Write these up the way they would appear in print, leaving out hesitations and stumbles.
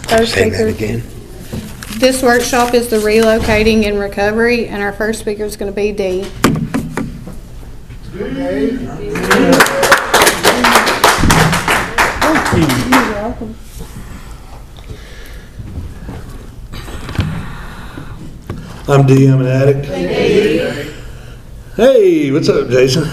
First Say that speaker. again. This workshop is the relocating and recovery, and our first speaker is going to be Dee. You're welcome. I'm Dee, I'm an addict. Hey, what's up, Jason?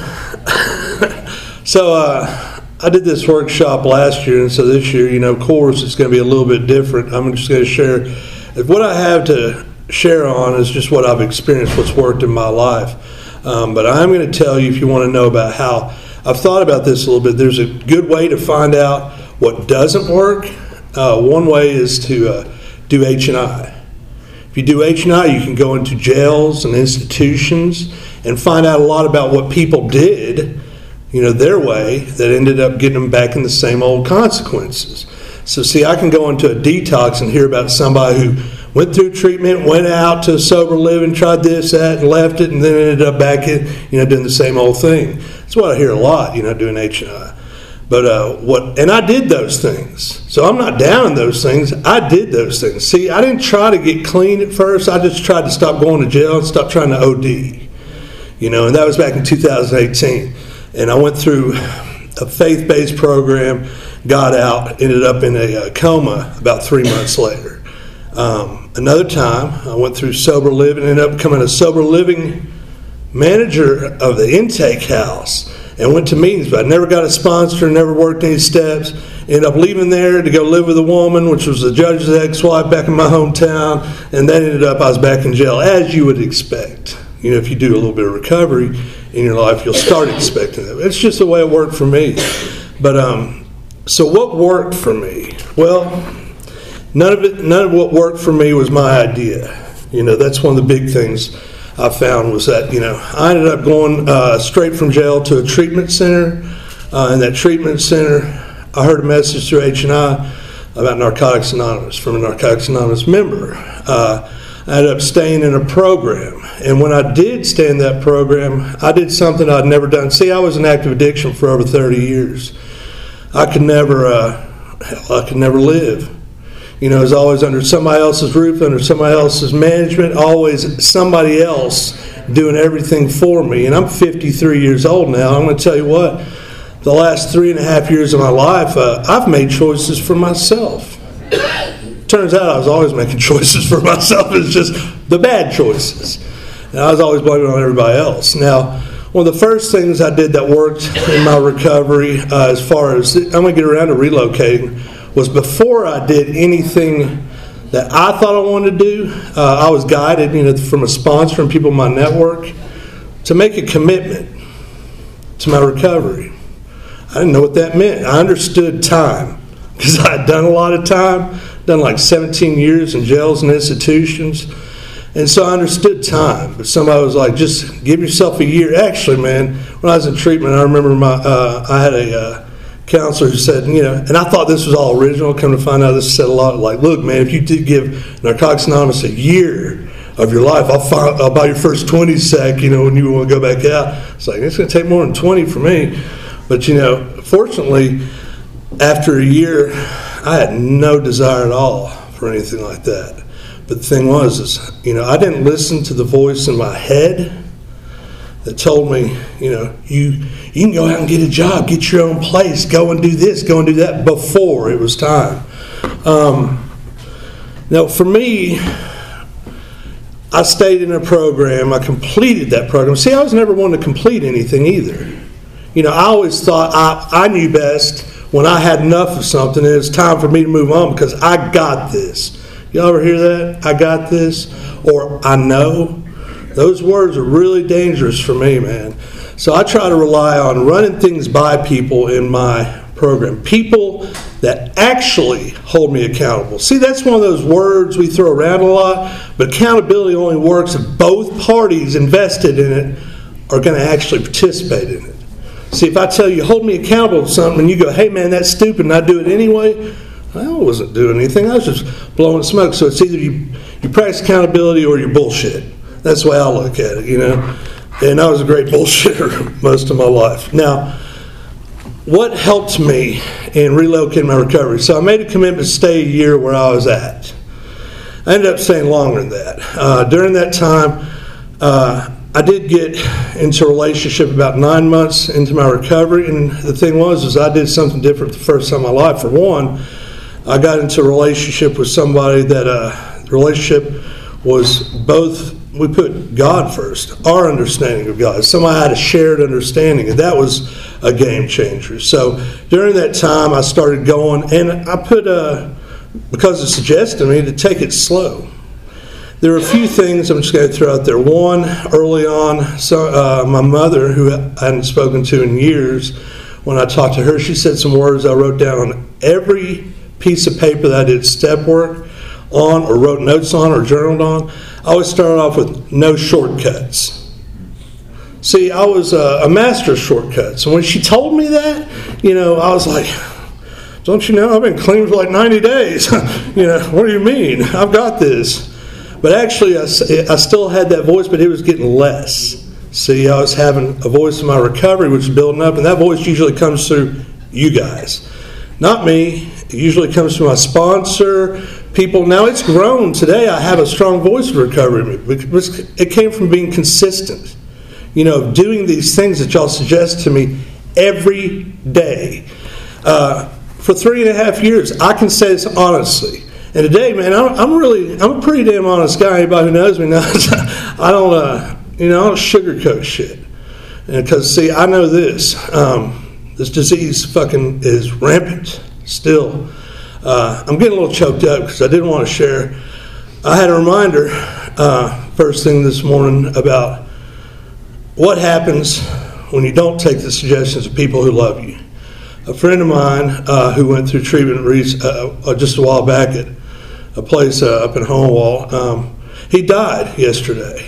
So, I did this workshop last year, and so this year, of course, it's going to be a little bit different. I'm just going to share, what I have to share on is just what I've experienced, what's worked in my life. But I'm going to tell you, if you want to know about how I've thought about this a little bit, there's a good way to find out what doesn't work. One way is to do H&I. If you do H&I, you can go into jails and institutions and find out a lot about what people did, their way, that ended up getting them back in the same old consequences. So see, I can go into a detox and hear about somebody who went through treatment, went out to sober living, tried this, that, and left it, and then ended up back in, doing the same old thing. That's what I hear a lot, doing H&I. But and I did those things. So I'm not down in those things. I did those things. See, I didn't try to get clean at first. I just tried to stop going to jail and stop trying to OD. And that was back in 2018. And I went through a faith-based program, got out, ended up in a coma about 3 months later. Another time, I went through sober living, ended up becoming a sober living manager of the intake house, and went to meetings, but I never got a sponsor, never worked any steps. Ended up leaving there to go live with a woman, which was the judge's ex-wife back in my hometown, and then ended up, I was back in jail, as you would expect. If you do a little bit of recovery in your life, you'll start expecting that. It's just the way it worked for me. But, so what worked for me? Well, none of what worked for me was my idea. That's one of the big things I found was that, I ended up going straight from jail to a treatment center. In that treatment center, I heard a message through H&I about Narcotics Anonymous from a Narcotics Anonymous member. I ended up staying in a program. And when I did stay in that program, I did something I'd never done. See, I was in active addiction for over 30 years. I could never live. It was always under somebody else's roof, under somebody else's management, always somebody else doing everything for me. And I'm 53 years old now. I'm going to tell you what, the last 3.5 years of my life, I've made choices for myself. Turns out I was always making choices for myself. It's just the bad choices. And I was always blaming it on everybody else. Now, one of the first things I did that worked in my recovery, as far as I'm going to get around to relocating, was before I did anything that I thought I wanted to do, I was guided, from a sponsor and people in my network to make a commitment to my recovery. I didn't know what that meant. I understood time because I had done a lot of time, done like 17 years in jails and institutions. And so I understood time. But somebody was like, just give yourself a year. Actually, man, when I was in treatment, I remember I had a counselor who said, and I thought this was all original. Come to find out, this said a lot. Like, look, man, if you did give Narcotics Anonymous a year of your life, I'll buy your first 20 sack, when you want to go back out. It's like, it's going to take more than 20 for me. But, fortunately, after a year, I had no desire at all for anything like that. But the thing was, I didn't listen to the voice in my head that told me, you can go out and get a job, get your own place, go and do this, go and do that, before it was time. Now, for me, I stayed in a program. I completed that program. See, I was never one to complete anything either. I always thought I knew best when I had enough of something and it was time for me to move on because I got this. You ever hear that? I got this, or I know. Those words are really dangerous for me, man. So I try to rely on running things by people in my program. People that actually hold me accountable. See, that's one of those words we throw around a lot, but accountability only works if both parties invested in it are going to actually participate in it. See, if I tell you, hold me accountable to something, and you go, hey, man, that's stupid, and I do it anyway, I wasn't doing anything. I was just blowing smoke. So it's either you practice accountability or you bullshit. That's the way I look at it, And I was a great bullshitter most of my life. Now, what helped me in relocating my recovery? So I made a commitment to stay a year where I was at. I ended up staying longer than that. During that time, I did get into a relationship about 9 months into my recovery, and the thing was I did something different the first time in my life. For one, I got into a relationship with somebody that the relationship was both, we put God first, our understanding of God. Somebody had a shared understanding, and that was a game changer. So during that time, I started going, and I put, because it suggested to me to take it slow. There are a few things I'm just going to throw out there. One, early on, my mother, who I hadn't spoken to in years, when I talked to her, she said some words I wrote down on every piece of paper that I did step work on or wrote notes on or journaled on. I always started off with no shortcuts. See, I was a master of shortcuts. And when she told me that, I was like, don't you know, I've been clean for like 90 days. What do you mean? I've got this. But actually, I still had that voice, but it was getting less. See, I was having a voice in my recovery, which was building up, and that voice usually comes through you guys. Not me. It usually comes from my sponsor, people. Now, it's grown. Today, I have a strong voice in recovery. It came from being consistent, doing these things that y'all suggest to me every day. For 3.5 years, I can say this honestly. And today, man, I'm a pretty damn honest guy. Anybody who knows me knows I don't sugarcoat shit. Because, see, I know this. This disease fucking is rampant still. I'm getting a little choked up because I didn't want to share. I had a reminder first thing this morning about what happens when you don't take the suggestions of people who love you. A friend of mine who went through treatment just a while back at a place up in Hohenwald, he died yesterday.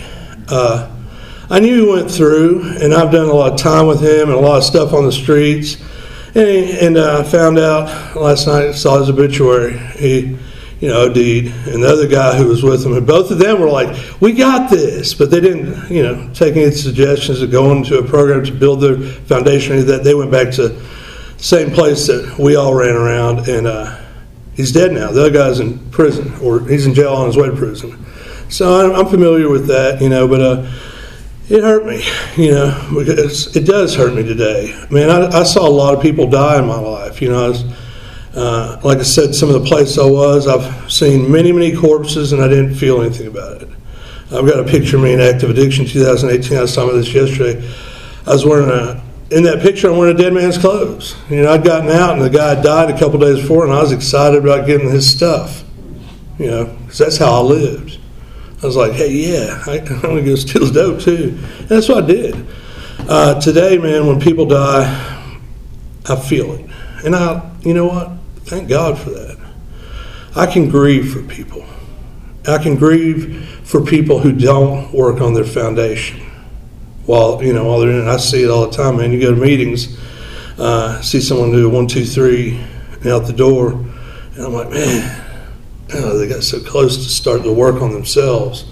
I knew he went through, and I've done a lot of time with him and a lot of stuff on the streets. And found out last night, saw his obituary. He, OD'd, and the other guy who was with him, and both of them were like, "We got this," but they didn't, take any suggestions of going to a program to build their foundation. That they went back to the same place that we all ran around, and he's dead now. The other guy's in prison, or he's in jail on his way to prison. So I'm familiar with that, but it hurt me, because it does hurt me today. Man, I saw a lot of people die in my life. Like I said, some of the places I was, I've seen many, many corpses, and I didn't feel anything about it. I've got a picture of me in Active Addiction 2018. I was talking about this yesterday. I was wearing in that picture, I'm wearing a dead man's clothes. I'd gotten out, and the guy had died a couple days before, and I was excited about getting his stuff, because that's how I lived. I was like, hey, yeah, I'm going to go steal his dope too. And that's what I did. Today, man, when people die, I feel it. And you know what? Thank God for that. I can grieve for people. I can grieve for people who don't work on their foundation. While they're in it. I see it all the time, man. You go to meetings, see someone do a 1, 2, 3 and out the door, and I'm like, man, they got so close to starting to work on themselves,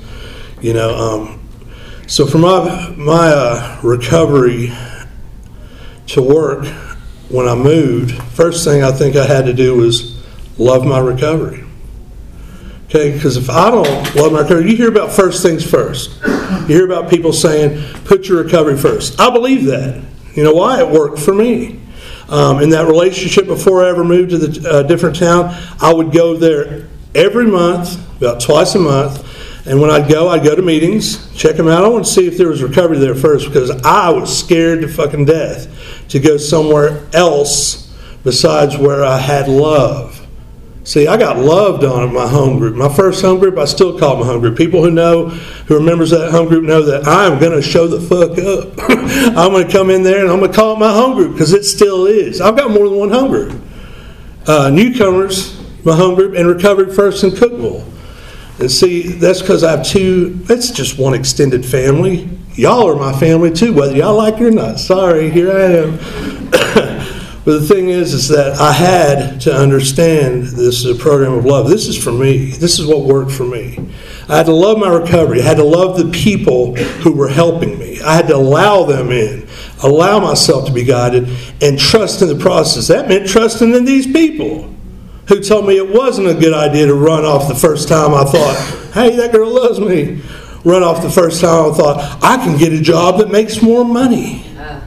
So for my recovery to work, when I moved, first thing I think I had to do was love my recovery. Okay, because if I don't love my recovery, you hear about first things first. You hear about people saying, put your recovery first. I believe that. You know why? It worked for me. In that relationship before I ever moved to the different town, I would go there every month, about twice a month. And when I'd go to meetings, check them out. I want to see if there was recovery there first, because I was scared to fucking death to go somewhere else besides where I had love. See, I got loved on at my home group. My first home group, I still call it my home group. People who are members of that home group know that I'm going to show the fuck up. I'm going to come in there and I'm going to call it my home group, because it still is. I've got more than one home group. Newcomers, my home group, and Recovered First in Cookeville. And see, that's because I have that's just one extended family. Y'all are my family too, whether y'all like it or not. Sorry, here I am. But the thing is that I had to understand this is a program of love. This is for me. This is what worked for me. I had to love my recovery. I had to love the people who were helping me. I had to allow them in. allow myself to be guided, and trust in the process. That meant trusting in these people who told me it wasn't a good idea to run off the first time I thought, hey, that girl loves me. Run off the first time I thought, I can get a job that makes more money.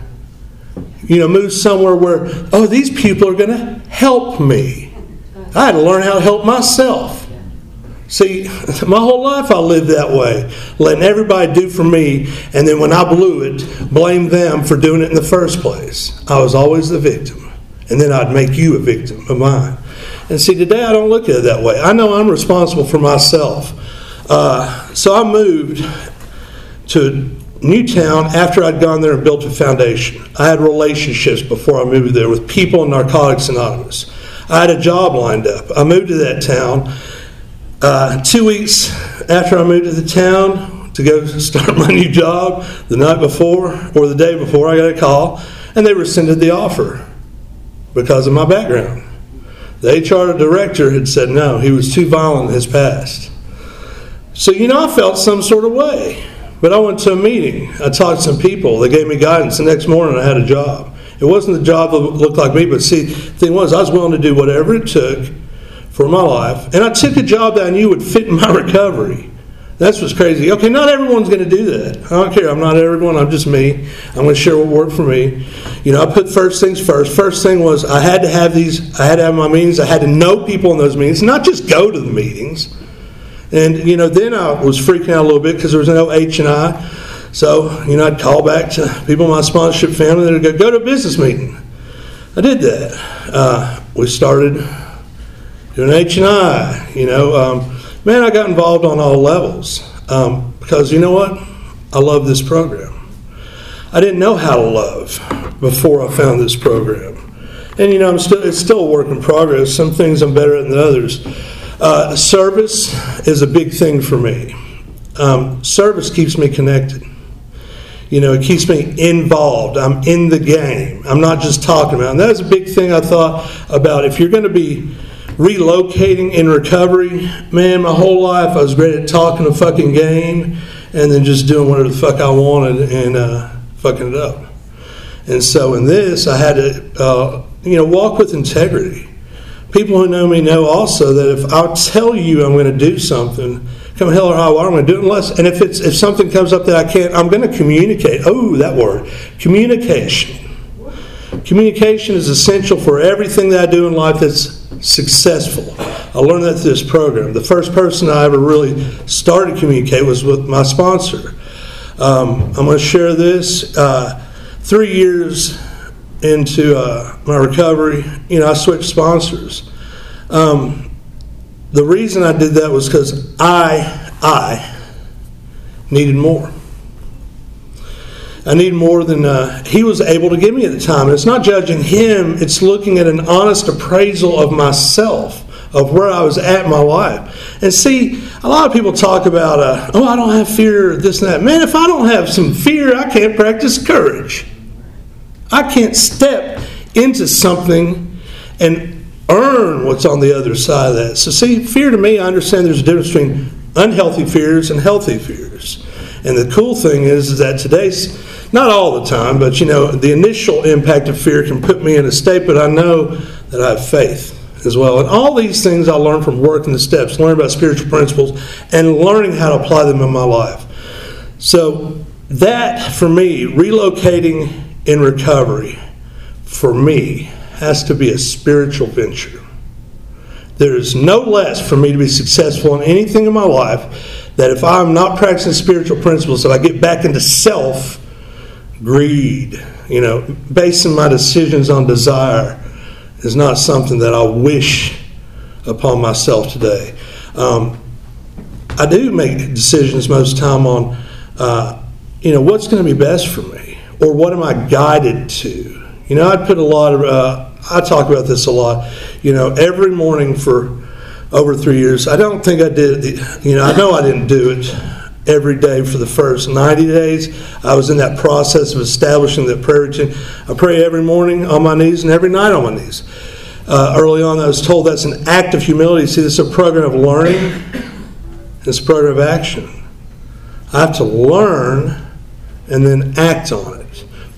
Move somewhere where, oh, these people are going to help me. I had to learn how to help myself. See, my whole life I lived that way, letting everybody do for me, and then when I blew it, blame them for doing it in the first place. I was always the victim, and then I'd make you a victim of mine. And see, today I don't look at it that way. I know I'm responsible for myself. So I moved to Newtown after I'd gone there and built a foundation. I had relationships before I moved there with people in Narcotics Anonymous. I had a job lined up. I moved to that town. 2 weeks after I moved to the town to go start my new job, the night before or the day before, I got a call, and they rescinded the offer because of my background. The HR director had said no, he was too violent in his past. So, I felt some sort of way. But I went to a meeting. I talked to some people. They gave me guidance. The next morning I had a job. It wasn't the job that looked like me, but see, the thing was I was willing to do whatever it took for my life. And I took a job that I knew would fit in my recovery. That's what's crazy. Okay, not everyone's going to do that. I don't care. I'm not everyone. I'm just me. I'm going to share what worked for me. I put first things first. First thing was I had to have my meetings. I had to know people in those meetings, not just go to the meetings. And, then I was freaking out a little bit because there was no H&I. So, I'd call back to people in my sponsorship family that would go to a business meeting. I did that. We started doing H&I, Man, I got involved on all levels because, you know what? I love this program. I didn't know how to love before I found this program. And, it's still a work in progress. Some things I'm better at than others. Service is a big thing for me. Service keeps me connected. It keeps me involved. I'm in the game. I'm not just talking about it. And that was a big thing I thought about. If you're going to be relocating in recovery, man, my whole life I was great at talking a fucking game and then just doing whatever the fuck I wanted and fucking it up. And so in this, I had to, walk with integrity. People who know me know also that if I tell you I'm going to do something, come hell or high water, I'm going to do it unless, and if something comes up that I can't, I'm going to communicate. Oh, that word. Communication. Communication is essential for everything that I do in life that's successful. I learned that through this program. The first person I ever really started to communicate was with my sponsor. I'm going to share this. 3 years into my recovery, I switched sponsors. The reason I did that was because I needed more. I needed more than he was able to give me at the time. And it's not judging him, it's looking at an honest appraisal of myself, of where I was at in my life. And see, a lot of people talk about, I don't have fear, this and that. Man, if I don't have some fear, I can't practice courage. I can't step into something and earn what's on the other side of that. So see, fear to me, I understand there's a difference between unhealthy fears and healthy fears. And the cool thing is that today's, not all the time, but the initial impact of fear can put me in a state, but I know that I have faith as well. And all these things I learned from working the steps, learning about spiritual principles, and learning how to apply them in my life. So that, for me, relocating in recovery, for me, has to be a spiritual venture. There is no less for me to be successful in anything in my life that if I'm not practicing spiritual principles, if I get back into self, greed, basing my decisions on desire is not something that I wish upon myself today. I do make decisions most of the time on, what's going to be best for me, or what am I guided to. I'd put a lot of, I talk about this a lot, every morning for over 3 years. I don't think I did, I know I didn't do it every day for the first 90 days. I was in that process of establishing that prayer routine. I pray every morning on my knees and every night on my knees. Early on I was told that's an act of humility. See, this is a program of learning. It's a program of action. I have to learn and then act on it.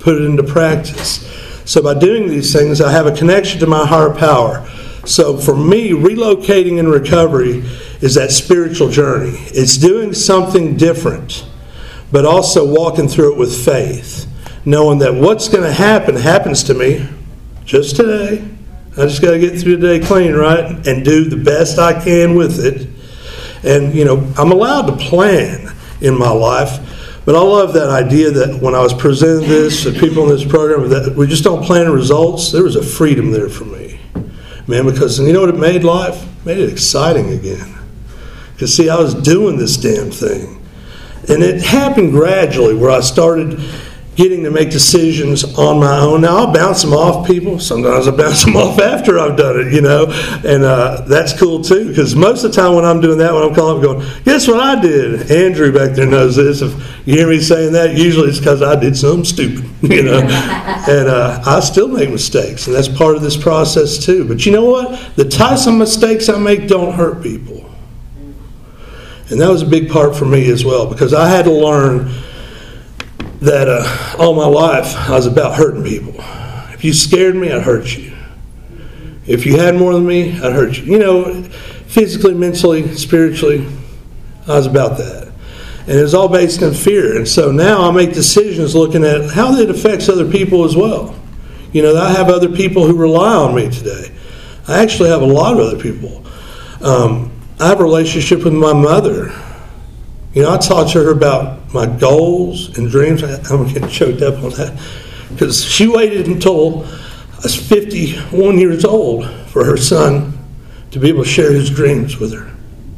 put it into practice. So by doing these things, I have a connection to my higher power. So for me, relocating in recovery is that spiritual journey. It's doing something different, but also walking through it with faith, knowing that what's going to happen happens to me just today. I just got to get through the day clean, right? And do the best I can with it. And, I'm allowed to plan in my life. But I love that idea that when I was presenting this to people in this program, that we just don't plan results. There was a freedom there for me, man, because you know what it made life? It made it exciting again. Because, see, I was doing this damn thing. And it happened gradually where I started getting to make decisions on my own. Now, I'll bounce them off people. Sometimes I bounce them off after I've done it, And that's cool, too, because most of the time when I'm doing that, when I'm calling up going, guess what I did? Andrew back there knows this. If you hear me saying that, usually it's because I did something stupid, And I still make mistakes, and that's part of this process, too. But you know what? The types of mistakes I make don't hurt people. And that was a big part for me as well, because I had to learn that all my life I was about hurting people. If you scared me, I'd hurt you. If you had more than me, I'd hurt you. Physically, mentally, spiritually, I was about that. And it was all based in fear. And so now I make decisions looking at how it affects other people as well. I have other people who rely on me today. I actually have a lot of other people. I have a relationship with my mother. I talked to her about my goals and dreams. I'm getting choked up on that. Because she waited until I was 51 years old for her son to be able to share his dreams with her.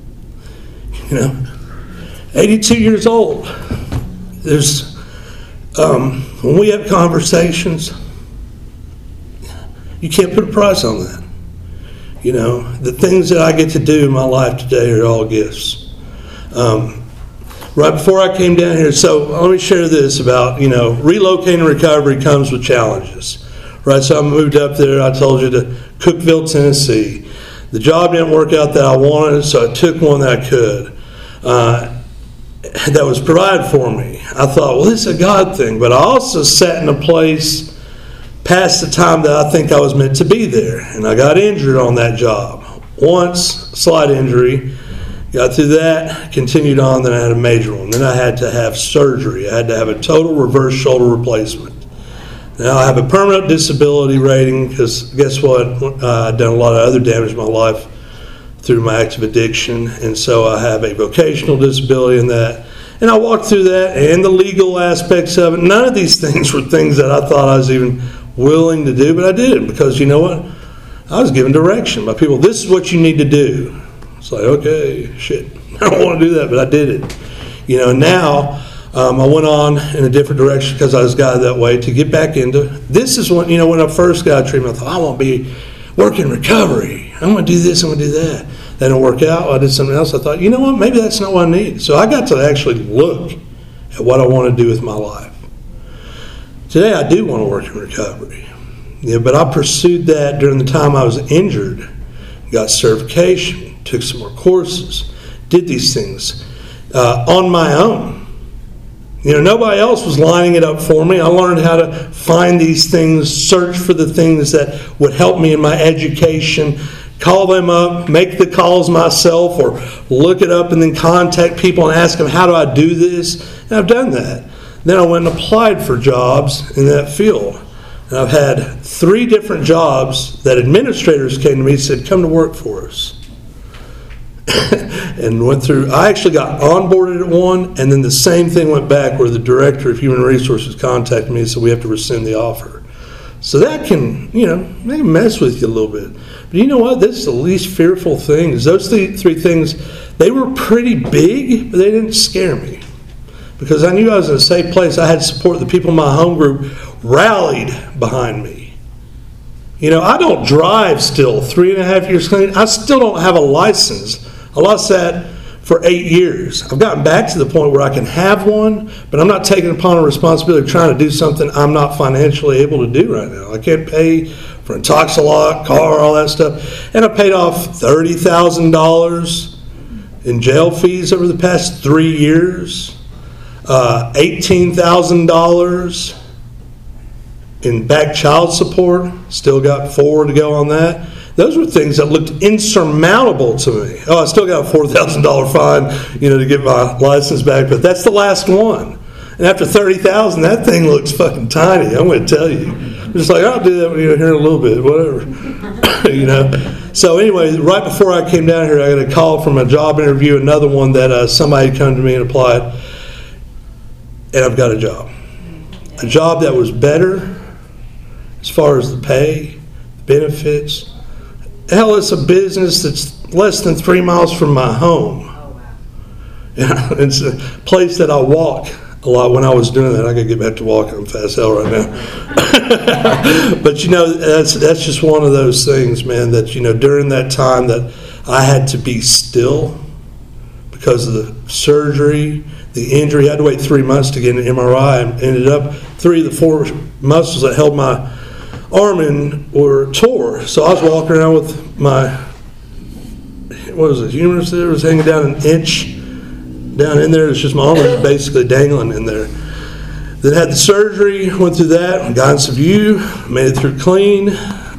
82 years old. There's, when we have conversations, you can't put a price on that. The things that I get to do in my life today are all gifts. Right before I came down here, so let me share this about, relocating recovery comes with challenges. Right, so I moved up there, I told you, to Cookeville, Tennessee. The job didn't work out that I wanted, so I took one that I could. That was provided for me. I thought, well, this is a God thing, but I also sat in a place past the time that I think I was meant to be there. And I got injured on that job. Once, slight injury. Got through that, continued on, then I had a major one. Then I had to have surgery. I had to have a total reverse shoulder replacement. Now I have a permanent disability rating because guess what? I've done a lot of other damage in my life through my active addiction. And so I have a vocational disability in that. And I walked through that and the legal aspects of it. None of these things were things that I thought I was even willing to do, but I did it because you know what? I was given direction by people. This is what you need to do. It's like, okay, shit, I don't want to do that, but I did it. Now I went on in a different direction because I was guided that way to get back into. This is when, when I first got treatment, I thought, I want to be working recovery. I'm going to do this, I'm going to do that. That didn't work out. I did something else. I thought, you know what, maybe that's not what I need. So I got to actually look at what I want to do with my life. Today I do want to work in recovery. But I pursued that during the time I was injured, got certification, took some more courses, did these things on my own. Nobody else was lining it up for me. I learned how to find these things, search for the things that would help me in my education, call them up, make the calls myself, or look it up and then contact people and ask them, how do I do this? And I've done that. Then I went and applied for jobs in that field. And I've had 3 different jobs that administrators came to me and said, come to work for us. And went through, I actually got onboarded at one, and then the same thing went back where the director of human resources contacted me and said, we have to rescind the offer. So that can, they can mess with you a little bit. But you know what? This is the least fearful thing. Those 3 things, they were pretty big, but they didn't scare me. Because I knew I was in a safe place. I had support. The people in my home group rallied behind me. I don't drive still 3.5 years clean. I still don't have a license. I lost that for 8 years. I've gotten back to the point where I can have one, but I'm not taking upon a responsibility of trying to do something I'm not financially able to do right now. I can't pay for a Toxalot, car, all that stuff. And I paid off $30,000 in jail fees over the past 3 years. $18,000 in back child support, still got 4 to go on that. Those were things that looked insurmountable to me. Oh, I still got a $4,000 fine, to get my license back, but that's the last one. And after $30,000, that thing looks fucking tiny. I'm going to tell you. I'm just like, I'll do that here in a little bit, whatever. So anyway, right before I came down here, I got a call from a job interview, another one that somebody had come to me and applied, and I've got a job. A job that was better as far as the pay, benefits. Hell, it's a business that's less than 3 miles from my home. It's a place that I walk a lot. When I was doing that, I could get back to walking. I'm fast hell right now. But that's just one of those things, man, that during that time that I had to be still because of the surgery, the injury. I had to wait 3 months to get an MRI, and ended up 3 of the 4 muscles that held my arm in were tore. So I was walking around with my, humerus there was hanging down an inch down in there. It's just my arm was basically dangling in there. Then had the surgery, went through that, got in some view, made it through clean.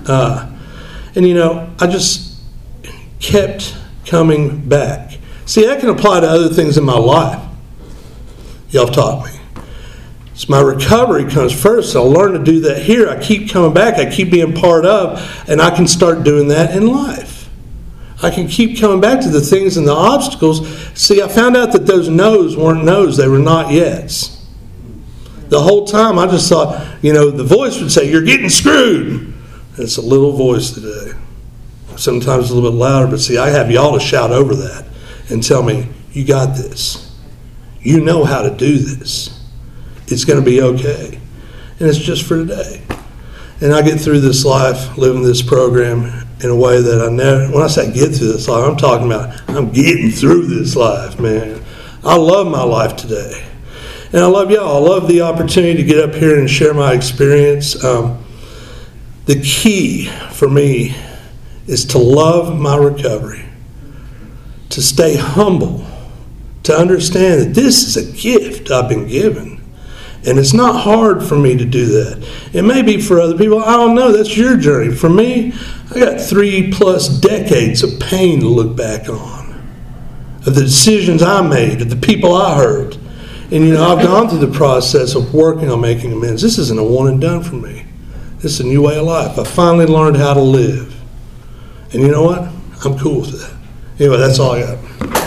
I just kept coming back. See, that can apply to other things in my life. Y'all have taught me. So my recovery comes first. So I learn to do that here. I keep coming back. I keep being part of, and I can start doing that in life. I can keep coming back to the things and the obstacles. See, I found out that those no's weren't no's. They were not yets. The whole time I just thought, the voice would say, "You're getting screwed." It's a little voice today. Sometimes a little bit louder, but see, I have y'all to shout over that and tell me, "You got this. You know how to do this. It's going to be okay." And it's just for today. And I get through this life living this program in a way that I never, when I say get through this life, I'm talking about I'm getting through this life, man. I love my life today. And I love y'all. I love the opportunity to get up here and share my experience. The key for me is to love my recovery, to stay humble, to understand that this is a gift I've been given. And it's not hard for me to do that. It may be for other people. I don't know. That's your journey. For me, I got 3+ decades of pain to look back on, of the decisions I made, of the people I hurt. And, I've gone through the process of working on making amends. This isn't a one and done for me. This is a new way of life. I finally learned how to live. And you know what? I'm cool with that. Anyway, that's all I got.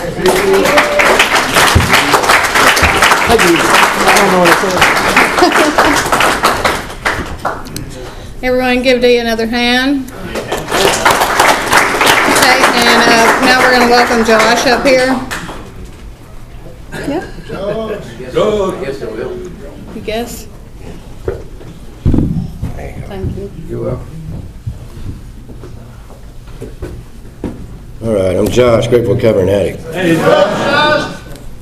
Everyone give Dee another hand. Okay, and now we're going to welcome Josh up here. Yeah? Go. I guess I will. You guess? Thank you. You're welcome. All right, I'm Josh, Grateful Covering Addict. Hey, Josh.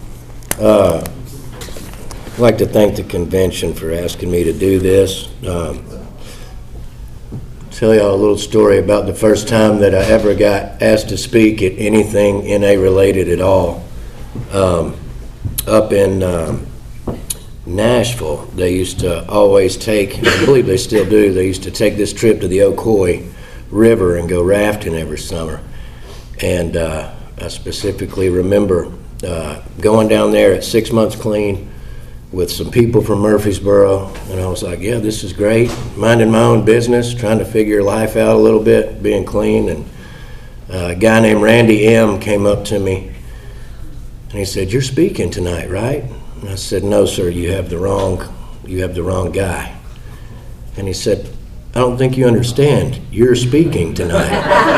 I'd like to thank the convention for asking me to do this. Tell y'all a little story about the first time that I ever got asked to speak at anything NA related at all. Up in Nashville, they used to always take, I believe they still do, they used to take this trip to the Ocoee River and go rafting every summer. And I specifically remember going down there at 6 months clean with some people from Murfreesboro, and I was like, yeah, this is great, minding my own business, trying to figure life out a little bit, being clean. And a guy named Randy M. came up to me, and he said, "You're speaking tonight, right?" And I said, "No, sir, you have the wrong guy." And he said, "I don't think you understand. You're speaking tonight."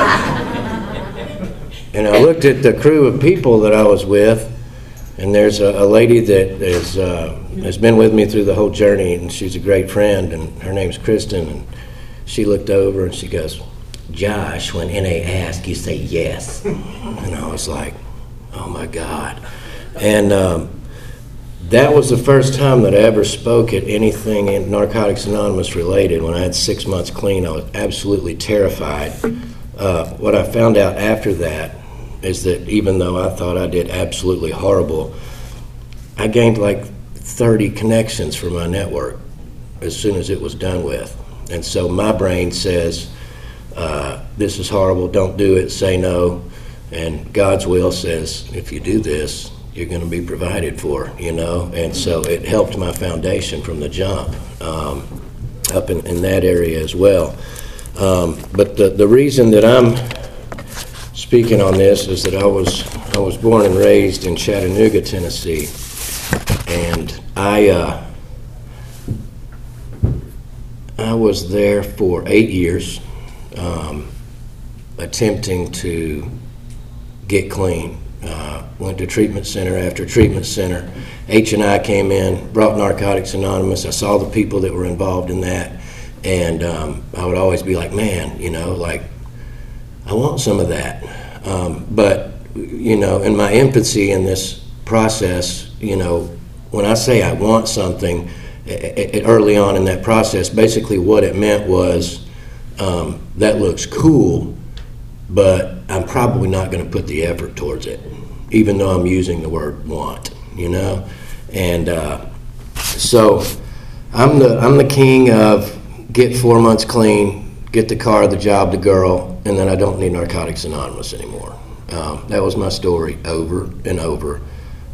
And I looked at the crew of people that I was with, and there's a lady that has been with me through the whole journey, and she's a great friend, and her name's Kristen. And she looked over and she goes, "Josh, when NA asks, you say yes." And I was like, oh my God. And that was the first time that I ever spoke at anything in Narcotics Anonymous related. When I had 6 months clean, I was absolutely terrified. What I found out after that is that even though I thought I did absolutely horrible, I gained like 30 connections for my network. as soon as it was done with. And so my brain says, this is horrible, don't do it, say no. And God's will says, if you do this, you're going to be provided for, And so it helped my foundation from the jump up in that area as well. But the reason that I'm speaking on this is that I was born and raised in Chattanooga, Tennessee, and I was there for 8 years, attempting to get clean. Went to treatment center after treatment center. H&I came in, brought Narcotics Anonymous. I saw the people that were involved in that, and I would always be like, man, I want some of that. But, in my infancy in this process, when I say I want something, early on in that process, basically what it meant was, that looks cool, but I'm probably not going to put the effort towards it, even though I'm using the word want, And so I'm the king of get 4 months clean, get the car, the job, the girl, and then I don't need Narcotics Anonymous anymore. That was my story over and over.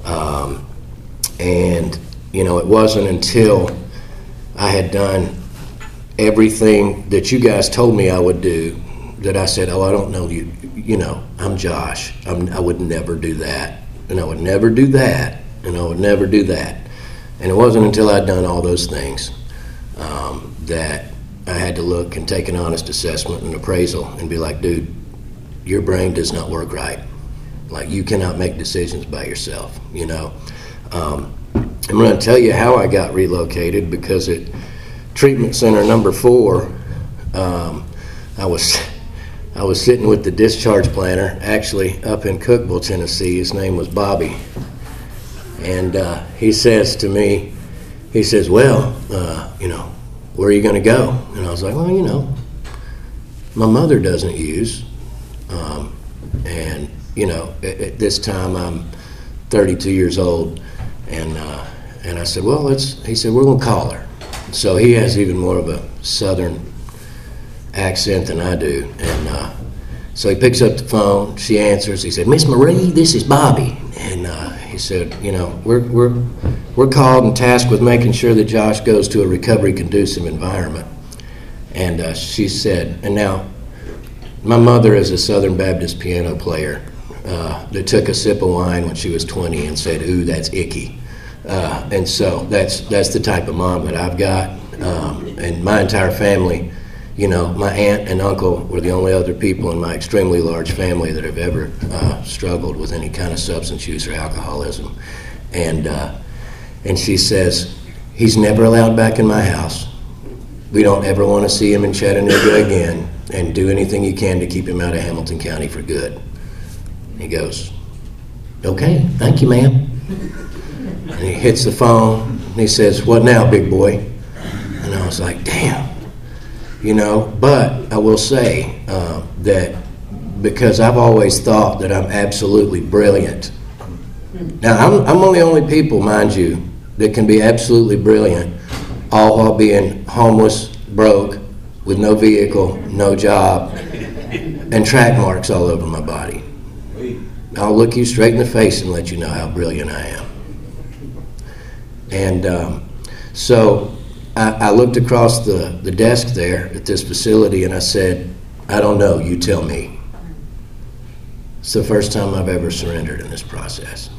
And, it wasn't until I had done everything that you guys told me I would do that I said, I don't know you, I'm Josh. I would never do that, and I would never do that, and I would never do that. And it wasn't until I'd done all those things that I had to look and take an honest assessment and appraisal and be like, dude, your brain does not work right. Like, you cannot make decisions by yourself, I'm going to tell you how I got relocated, because at treatment center number 4, I was sitting with the discharge planner, actually up in Cookeville, Tennessee. His name was Bobby. And he says to me, he says, well, where are you going to go? And I was like, well, my mother doesn't use. And, at this time I'm 32 years old. And I said, well, he said, we're going to call her. So he has even more of a southern accent than I do. And so he picks up the phone. She answers. He said, Miss Marie, this is Bobby. And he said, we're called and tasked with making sure that Josh goes to a recovery-conducive environment. And she said, and now my mother is a Southern Baptist piano player that took a sip of wine when she was 20 and said, ooh, that's icky. And so that's the type of mom that I've got. And my entire family, my aunt and uncle were the only other people in my extremely large family that have ever struggled with any kind of substance use or alcoholism. And she says, he's never allowed back in my house. We don't ever want to see him in Chattanooga again, and do anything you can to keep him out of Hamilton County for good. He goes, okay, thank you, ma'am. And he hits the phone, and he says, what now, big boy? And I was like, damn. But I will say that because I've always thought that I'm absolutely brilliant. Now, I'm one of the only people, mind you, that can be absolutely brilliant, all while being homeless, broke, with no vehicle, no job, and track marks all over my body. I'll look you straight in the face and let you know how brilliant I am. And so I looked across the desk there at this facility, and I said, I don't know, you tell me. It's the first time I've ever surrendered in this process.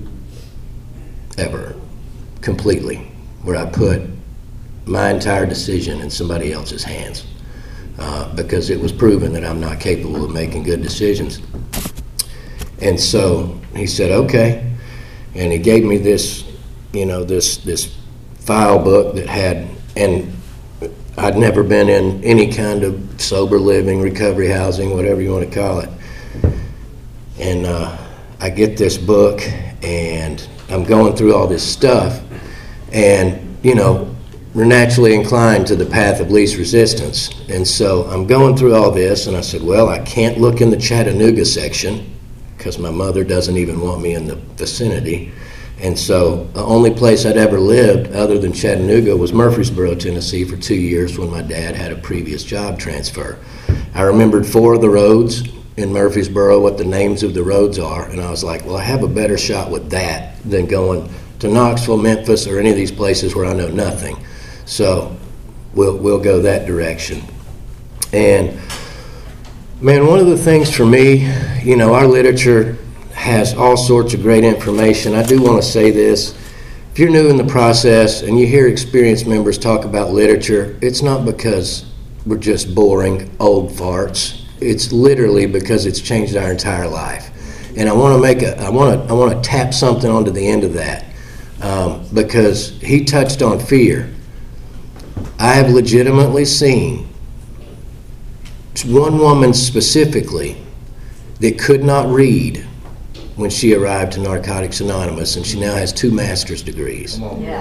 Ever. Completely. Where I put my entire decision in somebody else's hands. Because it was proven that I'm not capable of making good decisions. And so he said, okay. And he gave me this, this file book that had, and I'd never been in any kind of sober living, recovery housing, whatever you want to call it. And I get this book, and I'm going through all this stuff, and, we're naturally inclined to the path of least resistance. And so I'm going through all this, and I said, well, I can't look in the Chattanooga section because my mother doesn't even want me in the vicinity. And so the only place I'd ever lived other than Chattanooga was Murfreesboro, Tennessee for 2 years when my dad had a previous job transfer. I remembered 4 of the roads in Murfreesboro, what the names of the roads are, and I was like, well, I have a better shot with that than going to Knoxville, Memphis, or any of these places where I know nothing. So we'll go that direction. And man, one of the things for me, you know, our literature has all sorts of great information. I do want to say this. If you're new in the process and you hear experienced members talk about literature, it's not because we're just boring old farts. It's literally because it's changed our entire life. And I want to tap something onto the end of that because he touched on fear. I have legitimately seen one woman specifically that could not read when she arrived to Narcotics Anonymous, and she now has 2 master's degrees.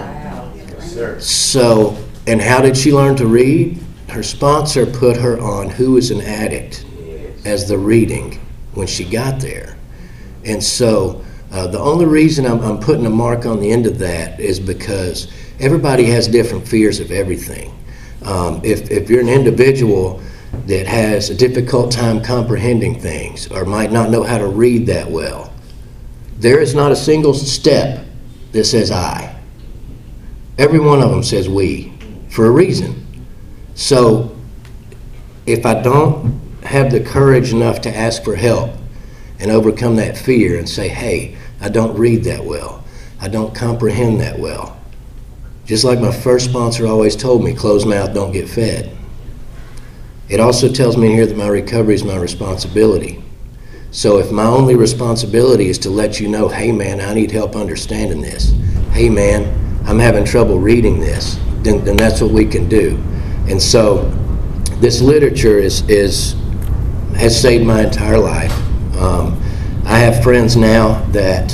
So, and how did she learn to read? Her sponsor put her on Who is an Addict as the reading when she got there. And so the only reason I'm putting a mark on the end of that is because everybody has different fears of everything. If you're an individual that has a difficult time comprehending things or might not know how to read that well, there is not a single step that says I. Every one of them says we, for a reason. So if I don't have the courage enough to ask for help and overcome that fear and say, hey, I don't read that well, I don't comprehend that well. Just like my first sponsor always told me, closed mouth don't get fed. It also tells me here that my recovery is my responsibility. So if my only responsibility is to let you know, hey man, I need help understanding this. Hey man, I'm having trouble reading this, then that's what we can do. And so this literature has saved my entire life. I have friends now that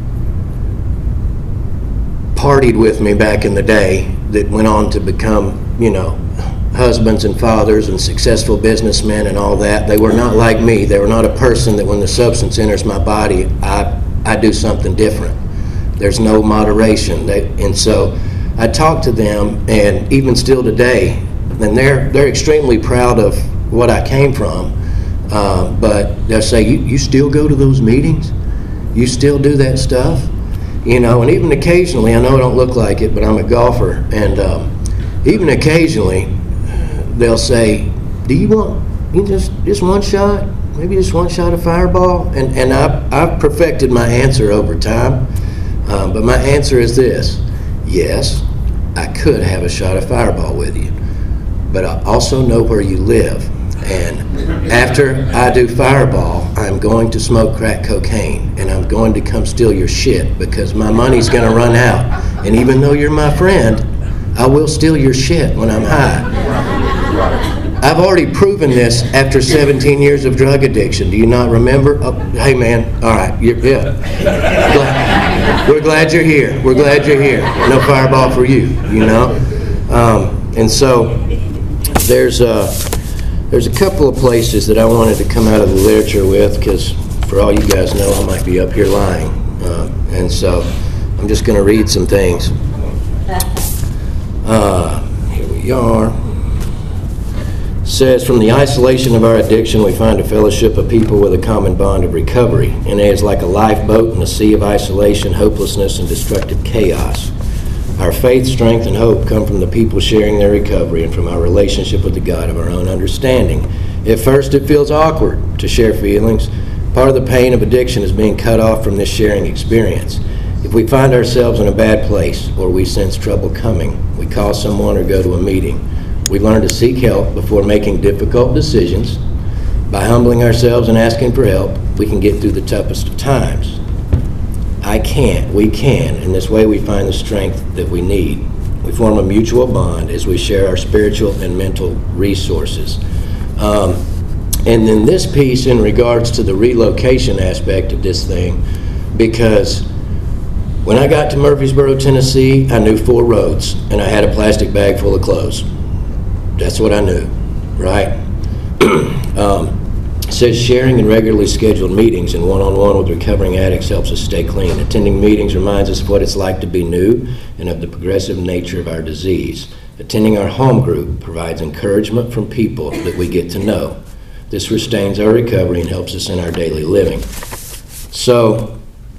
partied with me back in the day that went on to become, you know, husbands and fathers and successful businessmen and all that. They were not like me. They were not a person that when the substance enters my body, I do something different. There's no moderation. And so I talk to them, and even still today, and they're extremely proud of what I came from, but they'll say, you still go to those meetings? You still do that stuff? You know, and even occasionally, I know I don't look like it, but I'm a golfer, and even occasionally, they'll say, do you want just one shot? Maybe just one shot of Fireball? And I've perfected my answer over time, but my answer is this. Yes, I could have a shot of Fireball with you, but I also know where you live. And after I do Fireball, I'm going to smoke crack cocaine, and I'm going to come steal your shit because my money's going to run out. And even though you're my friend, I will steal your shit when I'm high. I've already proven this after 17 years of drug addiction. Do you not remember? Oh, hey, man. All right. Yeah. We're glad you're here. We're glad you're here. No Fireball for you, you know? And so there's a couple of places that I wanted to come out of the literature with because, for all you guys know, I might be up here lying. And so I'm just going to read some things. Here we are. It says, from the isolation of our addiction, we find a fellowship of people with a common bond of recovery. And it is like a lifeboat in a sea of isolation, hopelessness, and destructive chaos. Our faith, strength, and hope come from the people sharing their recovery and from our relationship with the God of our own understanding. At first, it feels awkward to share feelings. Part of the pain of addiction is being cut off from this sharing experience. If we find ourselves in a bad place or we sense trouble coming, we call someone or go to a meeting. We learn to seek help before making difficult decisions. By humbling ourselves and asking for help, we can get through the toughest of times. We can. In this way, we find the strength that we need. We form a mutual bond as we share our spiritual and mental resources. And then this piece in regards to the relocation aspect of this thing, because when I got to Murfreesboro, Tennessee, I knew 4 roads, and I had a plastic bag full of clothes. That's what I knew, right? It says sharing in regularly scheduled meetings and one-on-one with recovering addicts helps us stay clean. Attending meetings reminds us of what it's like to be new and of the progressive nature of our disease. Attending our home group provides encouragement from people that we get to know. This sustains our recovery and helps us in our daily living. So,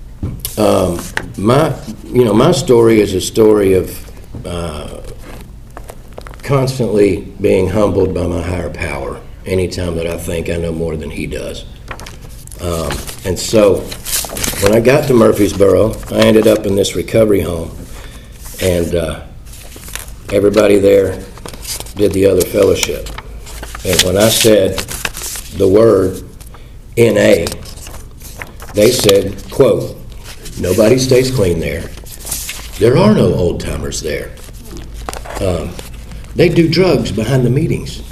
my story is a story of constantly being humbled by my higher power anytime that I think I know more than he does. And so when I got to Murfreesboro, I ended up in this recovery home, and everybody there did the other fellowship. And when I said the word NA, they said, quote, "Nobody stays clean there. There are no old-timers there. They do drugs behind the meetings."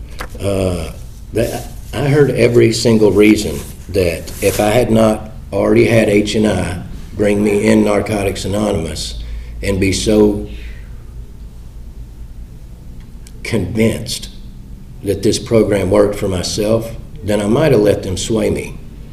I heard every single reason that if I had not already had H&I bring me in Narcotics Anonymous and be so convinced that this program worked for myself, then I might have let them sway me.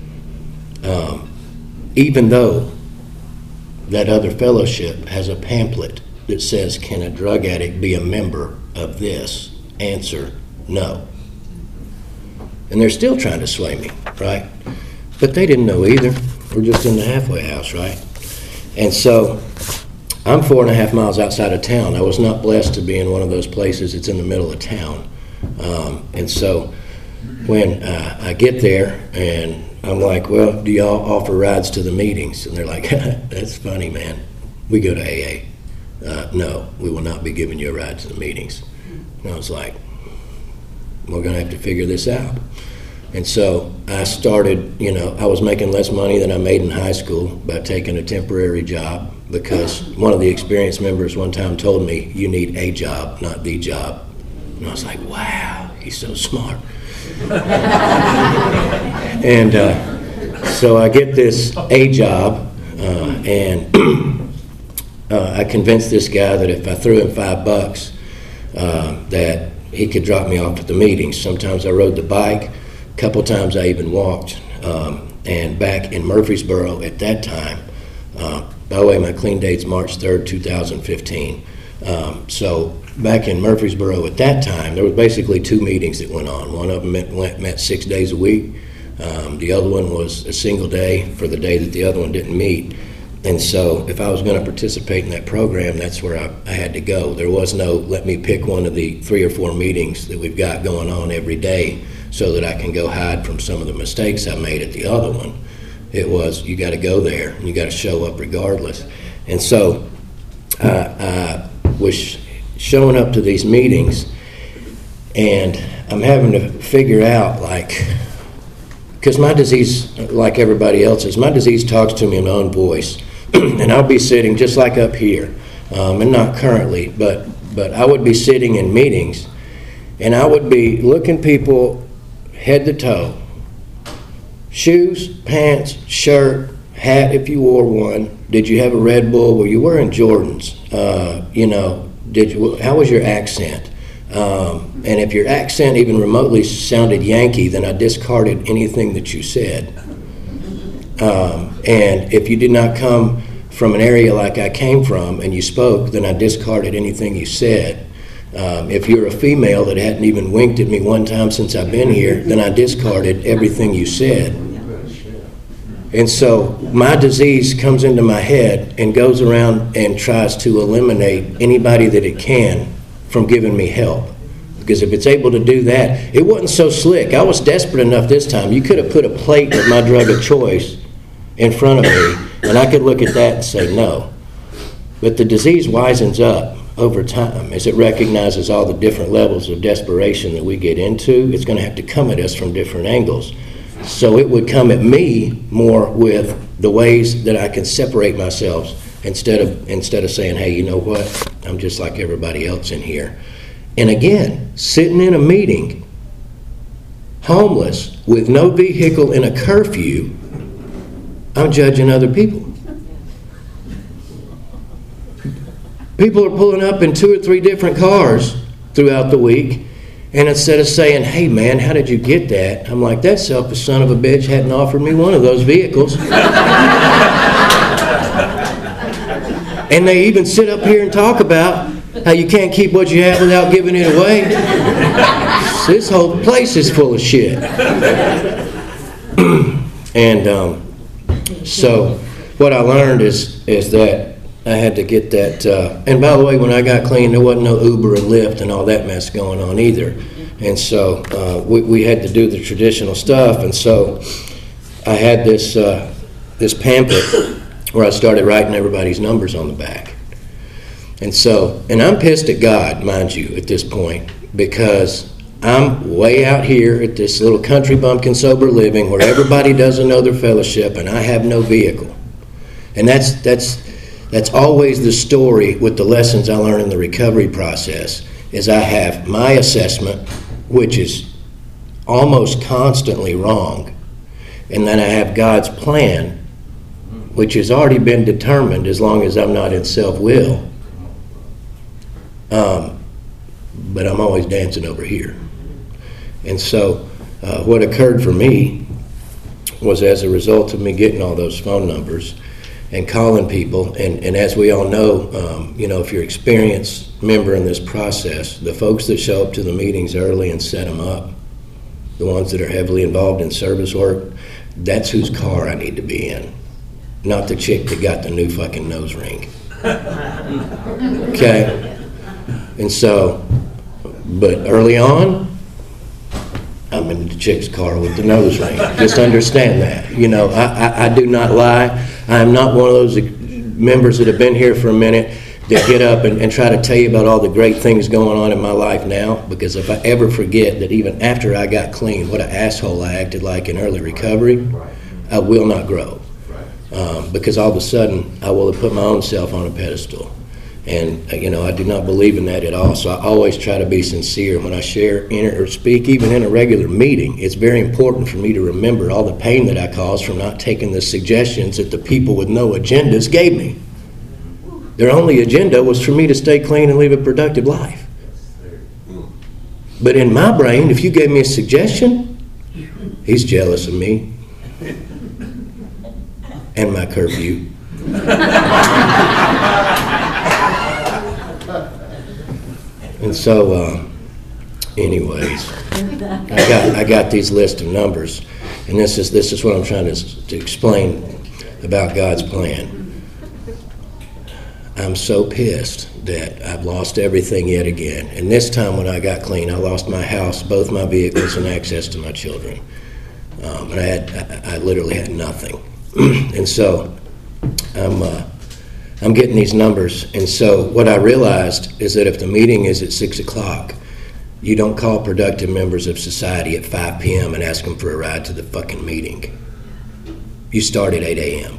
Even though that other fellowship has a pamphlet that says, "Can a drug addict be a member of this?" Answer, no. And they're still trying to sway me, right? But they didn't know either. We're just in the halfway house, right? And so I'm 4.5 miles outside of town. I was not blessed to be in one of those places that's in the middle of town. And so when I get there and I'm like, "Well, do y'all offer rides to the meetings?" And they're like, "That's funny, man. We go to AA. No, we will not be giving you a ride to the meetings." And I was like, "We're going to have to figure this out." And so I started, I was making less money than I made in high school by taking a temporary job, because one of the experienced members one time told me, "You need a job, not the job." And I was like, wow, he's so smart. And so I get this a job, and I convinced this guy that if I threw him $5, that he could drop me off at the meetings. Sometimes I rode the bike. A couple times I even walked. And back in Murfreesboro at that time, by the way, my clean date's March 3rd, 2015. So back in Murfreesboro at that time, there was basically 2 meetings that went on. One of them met 6 days a week. The other one was a single day for the day that the other one didn't meet. And so if I was going to participate in that program, that's where I had to go. There was no, let me pick one of the 3 or 4 meetings that we've got going on every day so that I can go hide from some of the mistakes I made at the other one. It was, you got to go there, and you got to show up regardless. And so I was showing up to these meetings, and I'm having to figure out, because my disease, like everybody else's, my disease talks to me in my own voice. And I'll be sitting just like up here, and not currently, but I would be sitting in meetings, and I would be looking people head to toe. Shoes, pants, shirt, hat if you wore one. Did you have a Red Bull? Were you wearing Jordans? How was your accent? And if your accent even remotely sounded Yankee, then I discarded anything that you said. And if you did not come from an area like I came from and you spoke, then I discarded anything you said. If you're a female that hadn't even winked at me one time since I've been here, then I discarded everything you said. And so my disease comes into my head and goes around and tries to eliminate anybody that it can from giving me help. Because if it's able to do that, it wasn't so slick. I was desperate enough this time. You could have put a plate of my drug of choice in front of me, and I could look at that and say no. But the disease wisens up over time as it recognizes all the different levels of desperation that we get into. It's going to have to come at us from different angles. So it would come at me more with the ways that I can separate myself instead of saying, hey, you know what? I'm just like everybody else in here. And again, sitting in a meeting, homeless, with no vehicle and a curfew, I'm judging other people. People are pulling up in 2 or 3 different cars throughout the week, And instead of saying, hey man, how did you get that? I'm like, that selfish son of a bitch hadn't offered me one of those vehicles. And they even sit up here and talk about how you can't keep what you have without giving it away. This whole place is full of shit. And so what I learned is that I had to get that, and by the way, when I got clean, there wasn't no Uber and Lyft and all that mess going on either. And so we had to do the traditional stuff, and so I had this pamphlet where I started writing everybody's numbers on the back. And I'm pissed at God, mind you, at this point, because I'm way out here at this little country bumpkin sober living where everybody doesn't know their fellowship, and I have no vehicle. And that's always the story with the lessons I learned in the recovery process, is I have my assessment, which is almost constantly wrong, and then I have God's plan, which has already been determined as long as I'm not in self-will. But I'm always dancing over here. And so what occurred for me was, as a result of me getting all those phone numbers and calling people, and as we all know, if you're an experienced member in this process, the folks that show up to the meetings early and set them up, the ones that are heavily involved in service work, that's whose car I need to be in, not the chick that got the new fucking nose ring. Okay? And so, but early on, I'm in the chick's car with the nose ring. Just understand that. I do not lie. I am not one of those members that have been here for a minute that get up and try to tell you about all the great things going on in my life now, because if I ever forget that even after I got clean, what an asshole I acted like in early recovery, I will not grow. Because all of a sudden, I will have put my own self on a pedestal. And, I do not believe in that at all. So I always try to be sincere when I share or speak, even in a regular meeting. It's very important for me to remember all the pain that I caused from not taking the suggestions that the people with no agendas gave me. Their only agenda was for me to stay clean and live a productive life. But in my brain, if you gave me a suggestion, he's jealous of me and my curfew. And so, anyways, I got these list of numbers, and this is what I'm trying to explain about God's plan. I'm so pissed that I've lost everything yet again. And this time when I got clean, I lost my house, both my vehicles, and access to my children. And I literally had nothing. And so I'm getting these numbers, and so what I realized is that if the meeting is at 6 o'clock, you don't call productive members of society at 5 p.m. and ask them for a ride to the fucking meeting. You start at 8 a.m.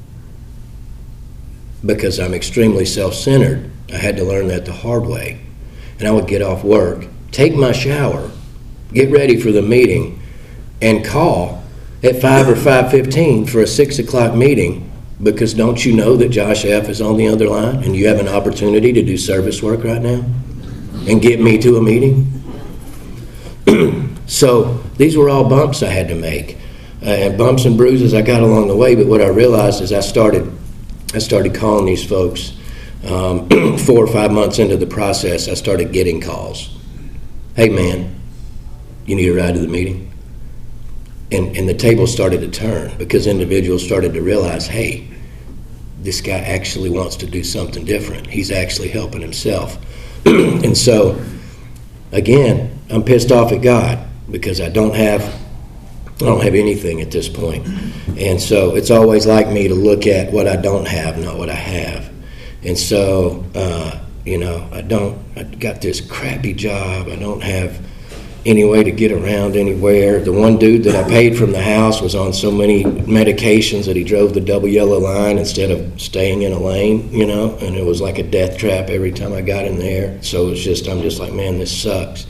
Because I'm extremely self-centered, I had to learn that the hard way. And I would get off work, take my shower, get ready for the meeting, and call at 5 or 5:15 for a 6 o'clock meeting. Because don't you know that Josh F. is on the other line and you have an opportunity to do service work right now and get me to a meeting? So these were all bumps I had to make, and bumps and bruises I got along the way. But what I realized is I started calling these folks 4 or 5 months into the process. I started getting calls. Hey man, you need a ride to the meeting? And the table started to turn because individuals started to realize, hey, this guy actually wants to do something different. He's actually helping himself. And so, again, I'm pissed off at God because I don't have anything at this point. And so it's always like me to look at what I don't have, not what I have. And so, I got this crappy job. I don't have any way to get around anywhere. The one dude that I paid from the house was on so many medications that he drove the double yellow line instead of staying in a lane, and it was like a death trap every time I got in there. So I'm just like, man, this sucks.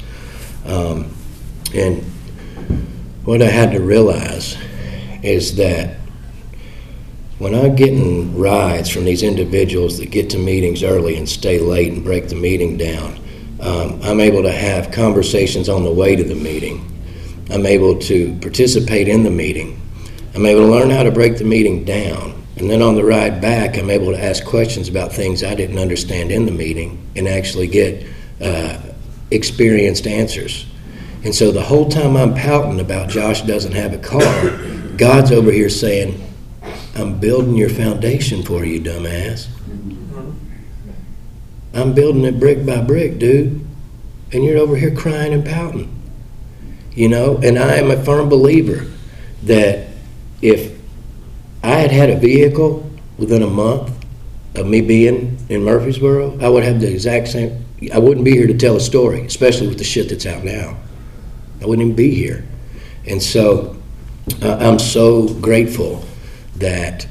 And what I had to realize is that when I'm getting rides from these individuals that get to meetings early and stay late and break the meeting down, I'm able to have conversations on the way to the meeting. I'm able to participate in the meeting. I'm able to learn how to break the meeting down. And then on the ride back, I'm able to ask questions about things I didn't understand in the meeting and actually get experienced answers. And so the whole time I'm pouting about Josh doesn't have a car, God's over here saying, I'm building your foundation for you, dumbass. I'm building it brick by brick, dude. And you're over here crying and pouting. You know, and I am a firm believer that if I had had a vehicle within a month of me being in Murfreesboro, I would have the exact same, I wouldn't be here to tell a story, especially with the shit that's out now. I wouldn't even be here. And so I'm so grateful that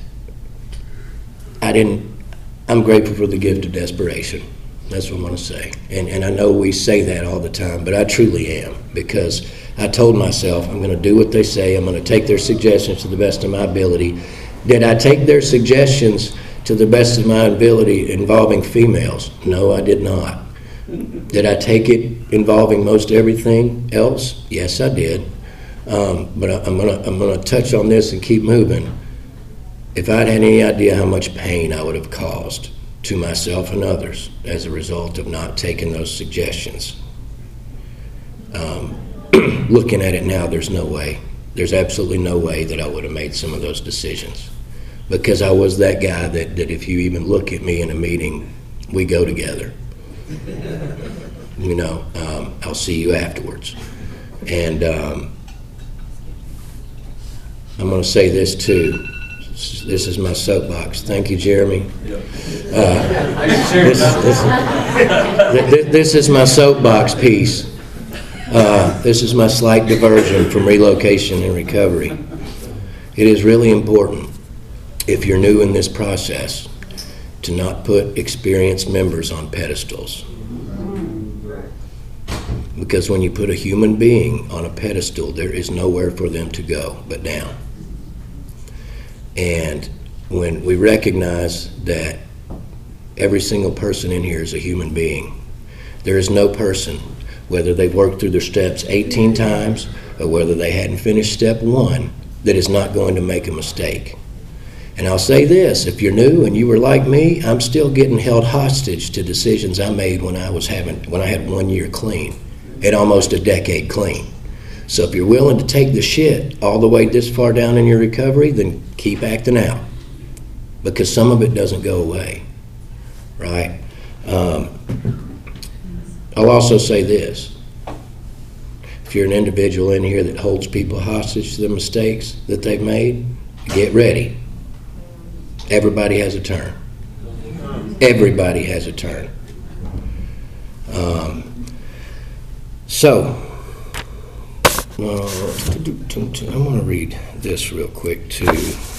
I'm grateful for the gift of desperation. That's what I'm going to say. And I know we say that all the time, but I truly am, because I told myself I'm going to do what they say. I'm going to take their suggestions to the best of my ability. Did I take their suggestions to the best of my ability involving females? No, I did not. Did I take it involving most everything else? Yes, I did. But I'm gonna touch on this and keep moving. If I'd had any idea how much pain I would have caused to myself and others as a result of not taking those suggestions, looking at it now, there's no way. There's absolutely no way that I would have made some of those decisions, because I was that guy that if you even look at me in a meeting, we go together. You know, I'll see you afterwards. And I'm going to say this too. This is my soapbox. Thank you, Jeremy. This is my soapbox piece. This is my slight diversion from relocation and recovery. It is really important, if you're new in this process, to not put experienced members on pedestals. Because when you put a human being on a pedestal, there is nowhere for them to go but down. And when we recognize that every single person in here is a human being, there is no person, whether they've worked through their steps 18 times or whether they hadn't finished step 1, that is not going to make a mistake. And I'll say this, if you're new and you were like me, I'm still getting held hostage to decisions I made when I had 1 year clean and almost a decade clean. So if you're willing to take the shit all the way this far down in your recovery, then keep acting out, because some of it doesn't go away, right? I'll also say this. If you're an individual in here that holds people hostage to the mistakes that they've made, get ready. Everybody has a turn. Everybody has a turn. I want to read this real quick too.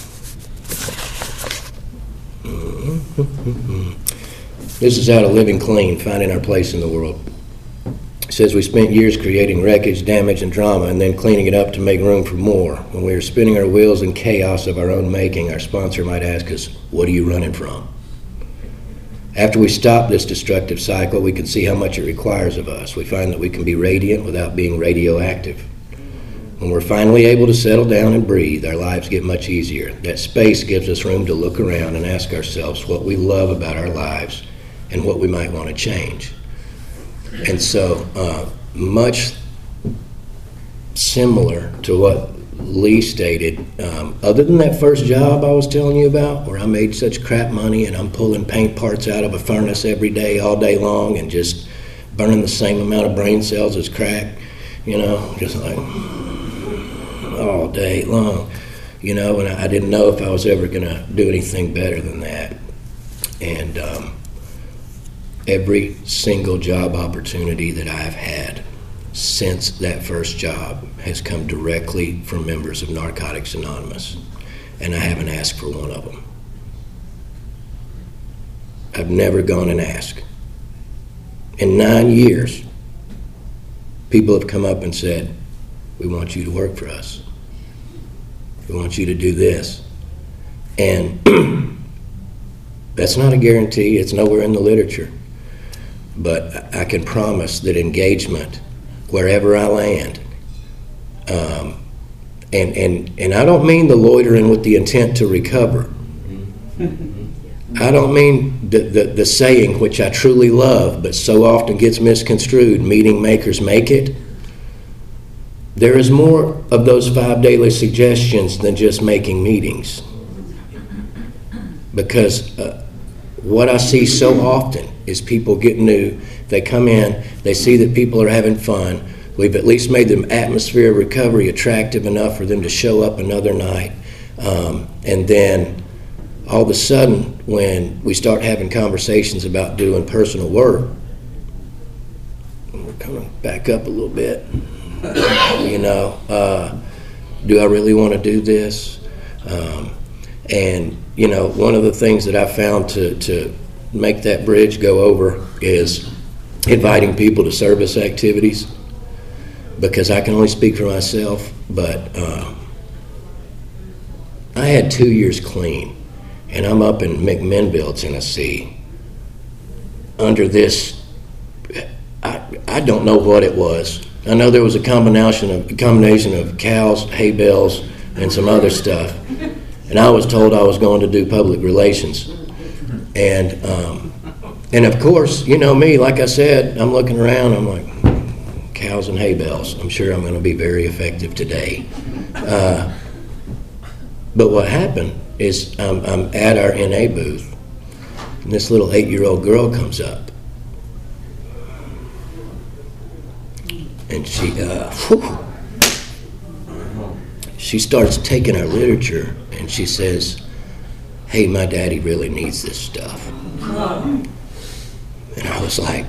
This is out of Living Clean, Finding Our Place in the World. It says, we spent years creating wreckage, damage, and drama, and then cleaning it up to make room for more. When we were spinning our wheels in chaos of our own making, our sponsor might ask us, what are you running from? After we stop this destructive cycle, we can see how much it requires of us. We find that we can be radiant without being radioactive. When we're finally able to settle down and breathe, our lives get much easier. That space gives us room to look around and ask ourselves what we love about our lives and what we might want to change. And so, much similar to what Lee stated, other than that first job I was telling you about, where I made such crap money and I'm pulling paint parts out of a furnace every day, all day long, and just burning the same amount of brain cells as crack, you know, just like all day long, you know, and I didn't know if I was ever going to do anything better than that. And every single job opportunity that I've had since that first job has come directly from members of Narcotics Anonymous, and I haven't asked for one of them. I've never gone and asked. In 9 years, people have come up and said, we want you to work for us. We want you to do this. And that's not a guarantee. It's nowhere in the literature. but I can promise that engagement, wherever I land, and I don't mean the loitering with the intent to recover. I don't mean the saying, which I truly love, but so often gets misconstrued, meeting makers make it. There is more of those 5 daily suggestions than just making meetings. Because what I see so often is people get new, they come in, they see that people are having fun, we've at least made the atmosphere of recovery attractive enough for them to show up another night, and then all of a sudden when we start having conversations about doing personal work, we're coming back up a little bit. Do I really want to do this? And one of the things that I found to make that bridge go over is inviting people to service activities, because I can only speak for myself, but I had 2 years clean, and I'm up in McMinnville, Tennessee, under this, I don't know what it was. I know there was a combination of cows, hay bales, and some other stuff. And I was told I was going to do public relations. And of course, you know me, like I said, I'm looking around, I'm like, cows and hay bales. I'm sure I'm going to be very effective today. But what happened is I'm at our NA booth, and this little 8-year-old girl comes up. And she starts taking our literature, and she says, "Hey, my daddy really needs this stuff." And I was like,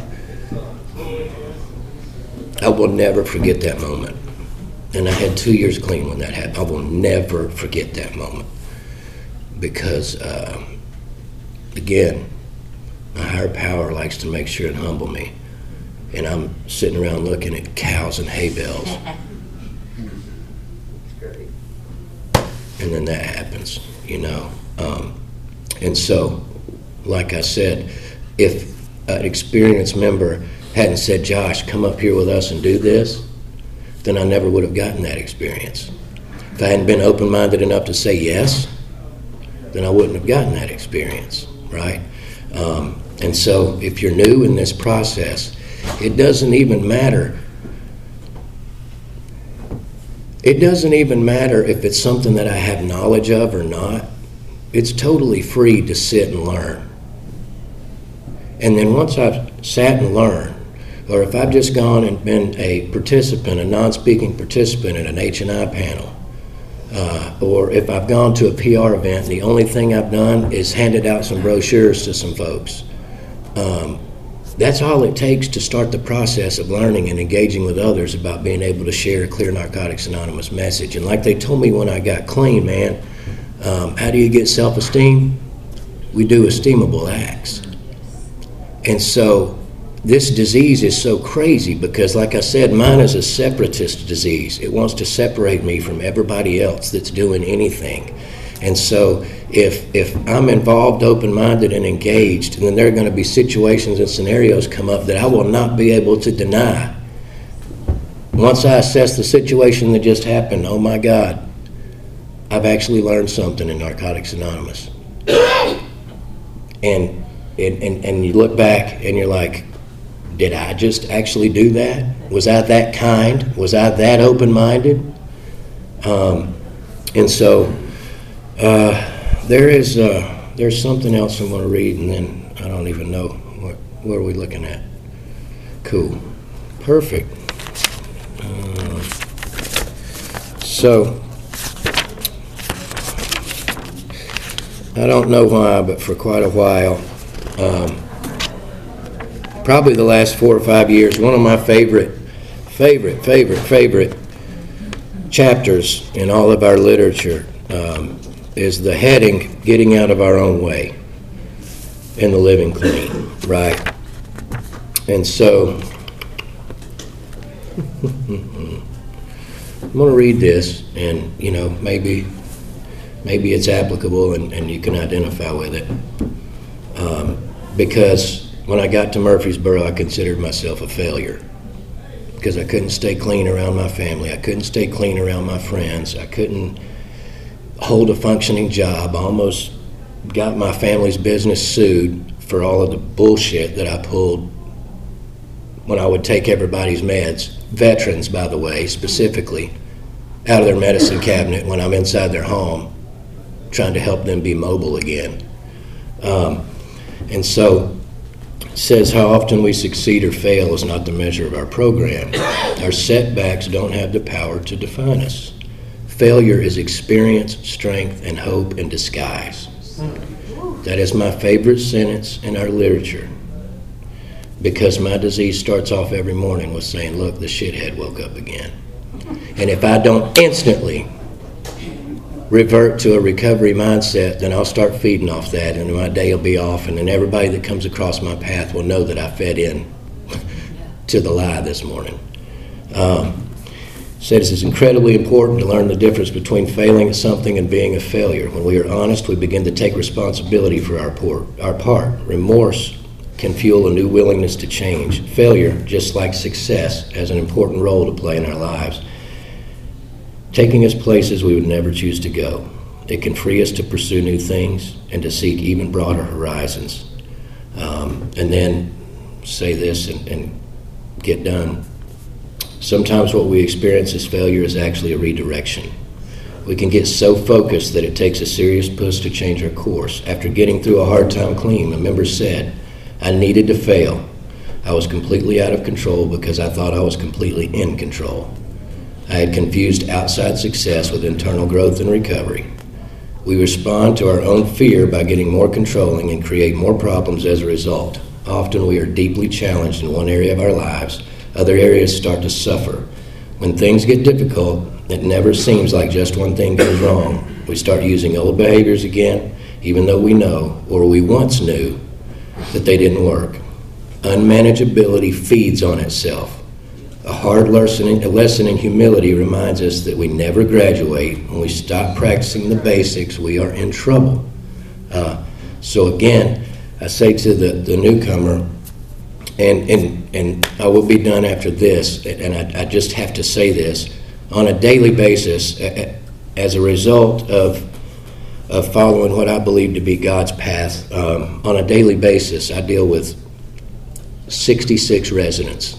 I will never forget that moment. And I had 2 years clean when that happened. I will never forget that moment. Because, again, my higher power likes to make sure and humble me. And I'm sitting around looking at cows and hay bales. And then that happens, And so, like I said, if an experienced member hadn't said, "Josh, come up here with us and do this," then I never would have gotten that experience. If I hadn't been open-minded enough to say yes, then I wouldn't have gotten that experience, right? And so if you're new in this process, it doesn't even matter. It doesn't even matter if it's something that I have knowledge of or not. It's totally free to sit and learn. And then once I've sat and learned, or if I've just gone and been a participant, a non-speaking participant in an H&I panel, or if I've gone to a PR event and the only thing I've done is handed out some brochures to some folks, that's all it takes to start the process of learning and engaging with others about being able to share a clear Narcotics Anonymous message. And like they told me when I got clean, man, how do you get self-esteem? We do esteemable acts. And so this disease is so crazy because, like I said, mine is a separatist disease. It wants to separate me from everybody else that's doing anything. And so if I'm involved, open-minded, and engaged, then there are going to be situations and scenarios come up that I will not be able to deny. Once I assess the situation that just happened, oh my God, I've actually learned something in Narcotics Anonymous. And you look back and you're like, did I just actually do that? Was I that kind? Was I that open-minded? And so there's something else I'm going to read, and then I don't even know what are we looking at. Cool. Perfect. So I don't know why, but for quite a while, probably the last 4 or 5 years, one of my favorite chapters in all of our literature is the heading, Getting Out of Our Own Way in the Living Clean, right? And so I'm going to read this, and maybe it's applicable and you can identify with it, because when I got to Murfreesboro, I considered myself a failure because I couldn't stay clean around my family. I couldn't stay clean around my friends. I couldn't hold a functioning job. I almost got my family's business sued for all of the bullshit that I pulled when I would take everybody's meds, veterans, by the way, specifically, out of their medicine cabinet when I'm inside their home, trying to help them be mobile again. And so it says how often we succeed or fail is not the measure of our program. Our setbacks don't have the power to define us. Failure is experience, strength, and hope in disguise. That is my favorite sentence in our literature, because my disease starts off every morning with saying, look, the shithead woke up again. And if I don't instantly revert to a recovery mindset, then I'll start feeding off that, and my day will be off, and then everybody that comes across my path will know that I fed in to the lie this morning. Says it's incredibly important to learn the difference between failing at something and being a failure. When we are honest, we begin to take responsibility for our part. Remorse can fuel a new willingness to change. Failure, just like success, has an important role to play in our lives, taking us places we would never choose to go. It can free us to pursue new things and to seek even broader horizons. And then say this and get done. Sometimes what we experience as failure is actually a redirection. We can get so focused that it takes a serious push to change our course. After getting through a hard time clean, a member said, I needed to fail. I was completely out of control because I thought I was completely in control. I had confused outside success with internal growth and recovery. We respond to our own fear by getting more controlling and create more problems as a result. Often we are deeply challenged in one area of our lives. Other areas start to suffer. When things get difficult, it never seems like just one thing goes wrong. We start using old behaviors again, even though we know, or we once knew, that they didn't work. Unmanageability feeds on itself. A hard lesson in humility reminds us that we never graduate. When we stop practicing the basics, we are in trouble. So again, I say to the newcomer, and I will be done after this, and I just have to say this, on a daily basis, as a result of following what I believe to be God's path, on a daily basis, I deal with 66 residents,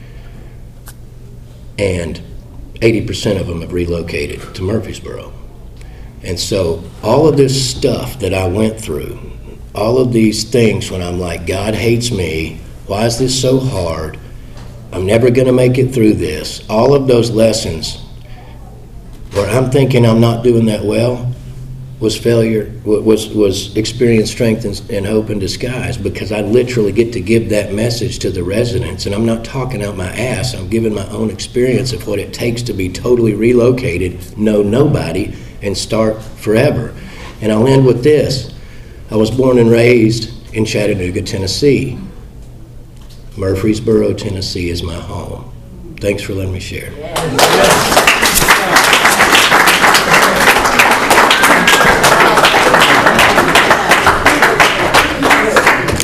and 80% of them have relocated to Murfreesboro. And so all of this stuff that I went through, all of these things when I'm like, God hates me, why is this so hard? I'm never going to make it through this. All of those lessons where I'm thinking I'm not doing that well was failure, was experience, strength, and hope in disguise, because I literally get to give that message to the residents, and I'm not talking out my ass. I'm giving my own experience of what it takes to be totally relocated, know nobody, and start forever. And I'll end with this. I was born and raised in Chattanooga, Tennessee. Murfreesboro, Tennessee is my home. Thanks for letting me share.